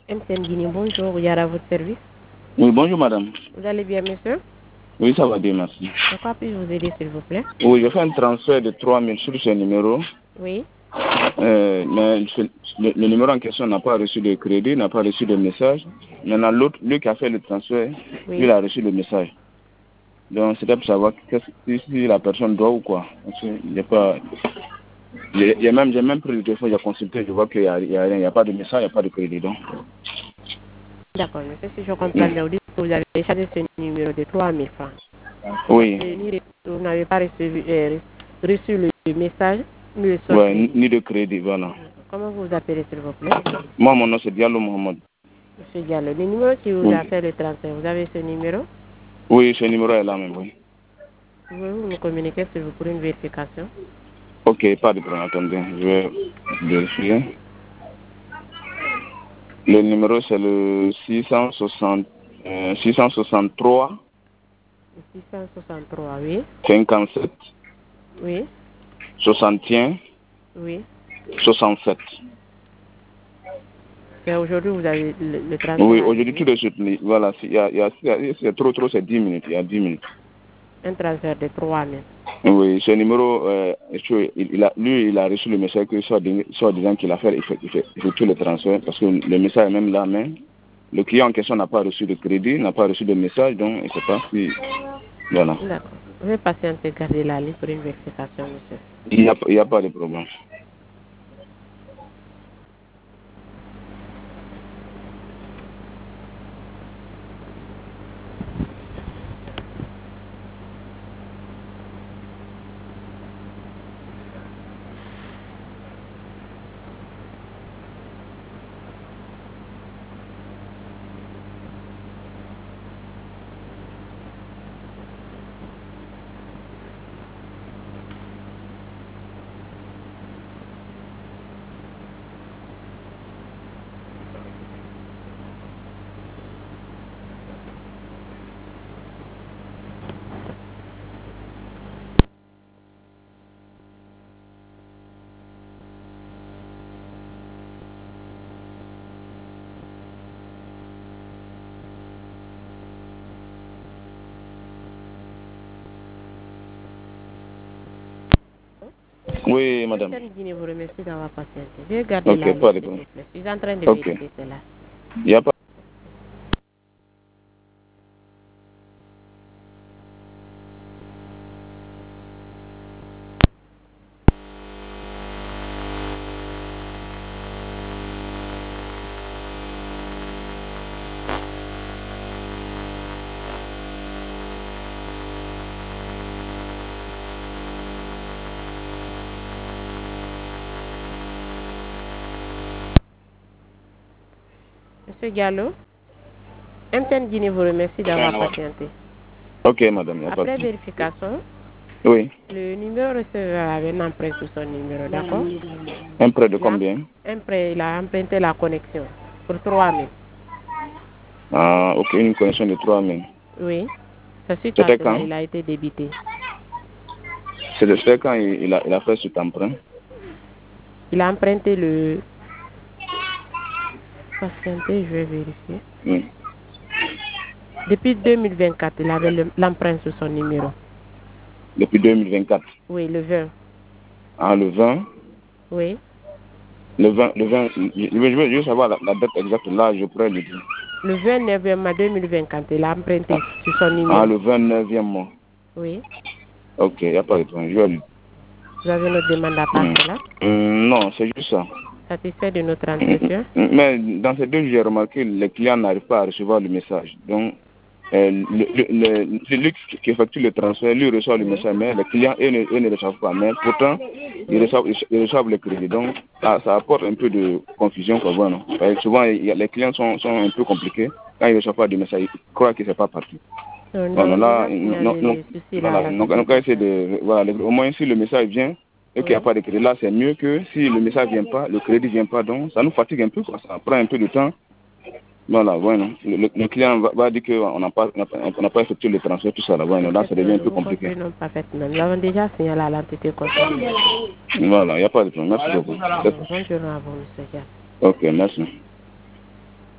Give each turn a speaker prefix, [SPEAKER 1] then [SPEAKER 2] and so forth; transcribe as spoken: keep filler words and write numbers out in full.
[SPEAKER 1] M T N Guinée, bonjour, Yara à votre service.
[SPEAKER 2] Oui, bonjour madame.
[SPEAKER 1] Vous allez bien, monsieur?
[SPEAKER 2] Oui, ça va bien, merci.
[SPEAKER 1] De quoi puis-je vous aider, s'il vous plaît?
[SPEAKER 2] Oui, j'ai fait un transfert de trois mille sur ce numéro.
[SPEAKER 1] Oui.
[SPEAKER 2] Euh, mais le, le numéro en question n'a pas reçu de crédit, n'a pas reçu de message. Maintenant, l'autre, lui qui a fait le transfert,
[SPEAKER 1] Oui.
[SPEAKER 2] lui, il a reçu le message. Donc, c'était pour savoir si, si la personne doit ou quoi. Parce que il n'y a pas... J'ai même, même pris le téléphone, j'ai consulté, je vois qu'il n'y a, a rien, il n'y a pas de message, il n'y a pas de crédit. Donc.
[SPEAKER 1] D'accord, monsieur, si je comprends bien, vous avez chargé ce numéro de trois mille francs.
[SPEAKER 2] Oui.
[SPEAKER 1] Vous n'avez pas reçu, euh, reçu le message, ni le
[SPEAKER 2] ouais,
[SPEAKER 1] crédit.
[SPEAKER 2] Ni de crédit, voilà.
[SPEAKER 1] Comment vous vous appelez, s'il vous plaît?
[SPEAKER 2] Moi, mon nom, c'est Diallo Mohamed.
[SPEAKER 1] Monsieur Diallo, le numéro qui vous
[SPEAKER 2] oui.
[SPEAKER 1] a fait le transfert, vous avez ce numéro?
[SPEAKER 2] Oui, ce numéro est là même, oui.
[SPEAKER 1] Pouvez-vous nous communiquer, s'il vous plaît, pour une vérification?
[SPEAKER 2] Ok, pas de problème, attendez, je vais vérifier. Le numéro, c'est le six cent soixante, euh, six cent soixante-trois.
[SPEAKER 1] six cent soixante-trois, oui.
[SPEAKER 2] cinquante-sept.
[SPEAKER 1] Oui.
[SPEAKER 2] soixante et un.
[SPEAKER 1] Oui.
[SPEAKER 2] soixante-sept.
[SPEAKER 1] C'est aujourd'hui vous avez le, le transfert.
[SPEAKER 2] Oui, aujourd'hui tout de suite. Voilà, il y a, il y a, c'est trop, trop, c'est dix minutes. Il y a dix minutes.
[SPEAKER 1] Un transfert de trois mille.
[SPEAKER 2] Oui, ce numéro, euh, il, il a, lui, il a reçu le message que soit, soit disant qu'il a fait, il fait, il fait, il fait tout le transfert parce que le message est même là, mais le client en question n'a pas reçu de crédit, n'a pas reçu de message, donc il ne sait pas si... Voilà.
[SPEAKER 1] D'accord. Je vais patienter, garder la ligne pour une vérification, monsieur.
[SPEAKER 2] Il n'y a, il y a pas de problème. Oui, madame.
[SPEAKER 1] Je vous remercie d'avoir patienté. Je vais garder
[SPEAKER 2] okay,
[SPEAKER 1] la ligne, s'il vous plaît. Je suis en train de
[SPEAKER 2] okay.
[SPEAKER 1] vérifier cela.
[SPEAKER 2] Il n'y a pas.
[SPEAKER 1] Monsieur Gallo, M T N Guinée vous remercie d'avoir patienté.
[SPEAKER 2] Ok, madame.
[SPEAKER 1] Après vérification,
[SPEAKER 2] oui.
[SPEAKER 1] Le numéro receveur avait un emprunt sur son numéro, d'accord?
[SPEAKER 2] Un prêt de combien?
[SPEAKER 1] Un prêt, il a emprunté la connexion pour trois mille.
[SPEAKER 2] Ah, ok, une connexion de trois mille.
[SPEAKER 1] Oui. Ça suite à
[SPEAKER 2] C'était
[SPEAKER 1] cela,
[SPEAKER 2] quand?
[SPEAKER 1] il a été débité.
[SPEAKER 2] C'était quand il, il, a, il a fait cet emprunt?
[SPEAKER 1] Il a emprunté le... Patientez, je vais vérifier.
[SPEAKER 2] Oui.
[SPEAKER 1] Depuis deux mille vingt-quatre, il avait l'emprunt sur son numéro.
[SPEAKER 2] Depuis deux mille vingt-quatre?
[SPEAKER 1] Oui, le vingt.
[SPEAKER 2] Ah, le vingt?
[SPEAKER 1] Oui.
[SPEAKER 2] Le vingt, le vingt, je veux, je veux juste savoir la, la date exacte, là, je pourrais le dire.
[SPEAKER 1] Le vingt-neuvième mai deux mille vingt-quatre, il a emprunté
[SPEAKER 2] ah.
[SPEAKER 1] sur son numéro.
[SPEAKER 2] Ah, le vingt-neuvième mois.
[SPEAKER 1] Oui.
[SPEAKER 2] Ok, il n'y a pas de problème, je vais lui.
[SPEAKER 1] Vous avez notre demande à part
[SPEAKER 2] mmh.
[SPEAKER 1] cela?
[SPEAKER 2] Mmh, non, c'est juste ça.
[SPEAKER 1] Satisfait de notre entretien?
[SPEAKER 2] Mmh. Mais dans ces deux jours, j'ai remarqué que les clients n'arrivent pas à recevoir le message. Donc, Euh, le, le, le, celui qui effectue le transfert, lui reçoit le oui. message, mais les clients, eux ne, eux ne reçoivent pas. Mais pourtant, oui. ils, reçoivent, ils reçoivent le crédit. Donc, ça, ça apporte un peu de confusion. Quoi, bon, souvent, il y a, les clients sont, sont un peu compliqués. Quand ils ne reçoivent pas de message, ils croient que ce n'est pas parti.
[SPEAKER 1] Non,
[SPEAKER 2] bon,
[SPEAKER 1] non,
[SPEAKER 2] là,
[SPEAKER 1] non,
[SPEAKER 2] non, non, voilà, donc, on va essayer de... Voilà, au moins, si le message vient et qu'il n'y a pas de crédit, là, c'est mieux que si le message ne vient pas, le crédit ne vient pas. Donc, ça nous fatigue un peu. Quoi, ça prend un peu de temps. Voilà, bueno. Le, le client va, va dire qu'on n'a pas, on pas effectué le transfert, tout ça. Là, bueno, là ça devient un peu compliqué.
[SPEAKER 1] Non, parfaitement. Nous avons déjà signalé à l'entité concernée.
[SPEAKER 2] Voilà, il n'y a pas de problème. Merci beaucoup.
[SPEAKER 1] Bonne journée à vous, monsieur.
[SPEAKER 2] Ok, merci.